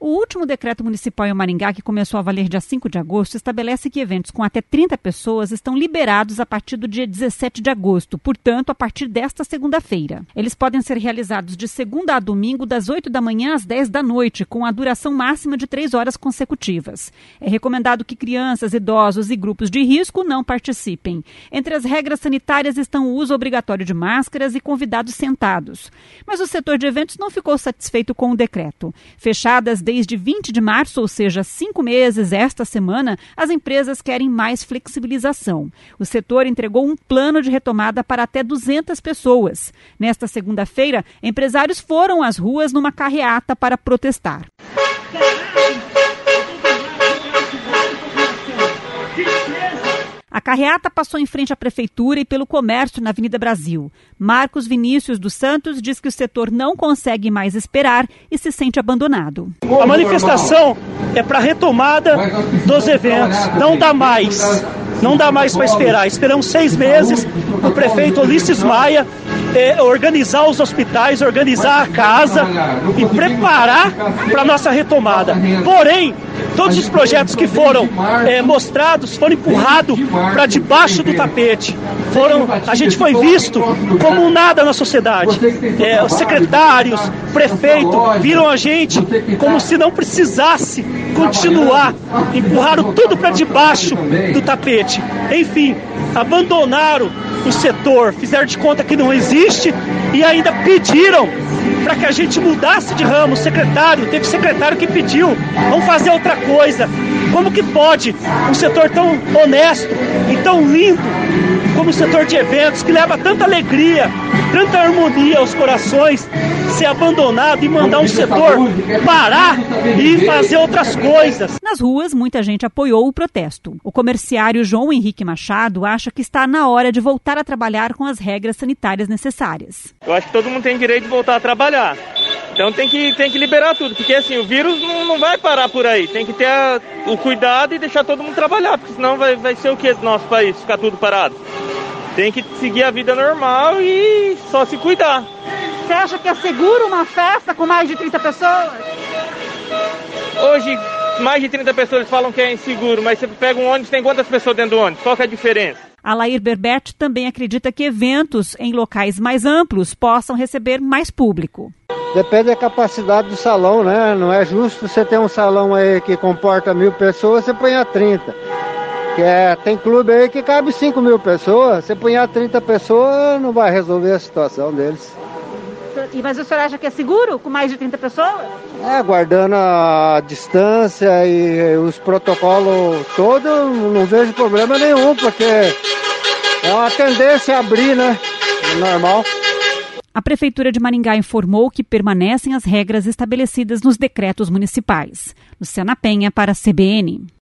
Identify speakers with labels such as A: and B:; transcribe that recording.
A: O último decreto municipal em Maringá, que começou a valer dia 5 de agosto, estabelece que eventos com até 30 pessoas estão liberados a partir do dia 17 de agosto, portanto, a partir desta segunda-feira. Eles podem ser realizados de segunda a domingo, das 8 da manhã às 10 da noite, com a duração máxima de 3 horas consecutivas. É recomendado que crianças, idosos e grupos de risco não participem. Entre as regras sanitárias estão o uso obrigatório de máscaras e convidados sentados. Mas o setor de eventos não ficou satisfeito com o decreto. Fechadas desde 20 de março, ou seja, 5 meses esta semana, as empresas querem mais flexibilização. O setor entregou um plano de retomada para até 200 pessoas. Nesta segunda-feira, empresários foram às ruas numa carreata para protestar. A carreata passou em frente à prefeitura e pelo comércio na Avenida Brasil. Marcos Vinícius dos Santos diz que o setor não consegue mais esperar e se sente abandonado.
B: A manifestação é para a retomada dos eventos. Não dá mais para esperar. Esperamos 6 meses o prefeito Ulisses Maia organizar os hospitais, organizar a casa e preparar para a nossa retomada. Porém, todos os projetos que foram mostrados foram empurrados para debaixo do tapete. A gente foi visto como um nada na sociedade. Os secretários, prefeito, viram a gente como se não precisasse continuar. Empurraram tudo para debaixo do tapete. Enfim, abandonaram o setor, fizeram de conta que não existe e ainda pediram para que a gente mudasse de ramo. Teve secretário que pediu, vamos fazer outra coisa. Como que pode um setor tão honesto e tão lindo como o setor de eventos, que leva tanta alegria, tanta harmonia aos corações, ser abandonado e mandar um setor parar e fazer outras coisas?
A: Nas ruas, muita gente apoiou o protesto. O comerciário João Henrique Machado acha que está na hora de voltar a trabalhar com as regras sanitárias necessárias.
C: Eu acho que todo mundo tem direito de voltar a trabalhar. Então tem que liberar tudo, porque assim, o vírus não vai parar por aí. Tem que ter o cuidado e deixar todo mundo trabalhar, porque senão vai ser o que do nosso país, ficar tudo parado. Tem que seguir a vida normal e só se cuidar.
D: Você acha que é seguro uma festa com mais de 30 pessoas?
C: Hoje, mais de 30 pessoas eles falam que é inseguro, mas você pega um ônibus, tem quantas pessoas dentro do ônibus? Qual que é a diferença?
A: Alair Berbete também acredita que eventos em locais mais amplos possam receber mais público.
E: Depende da capacidade do salão, né? Não é justo você ter um salão aí que comporta 1.000 pessoas, você põe a 30. Tem clube aí que cabe 5.000 pessoas, você põe a 30 pessoas, não vai resolver a situação deles.
D: Mas o senhor acha que é seguro com mais de 30 pessoas?
E: Guardando a distância e os protocolos todos, não vejo problema nenhum, porque é uma tendência a abrir, né? Normal.
A: A Prefeitura de Maringá informou que permanecem as regras estabelecidas nos decretos municipais. Luciana Penha para a CBN.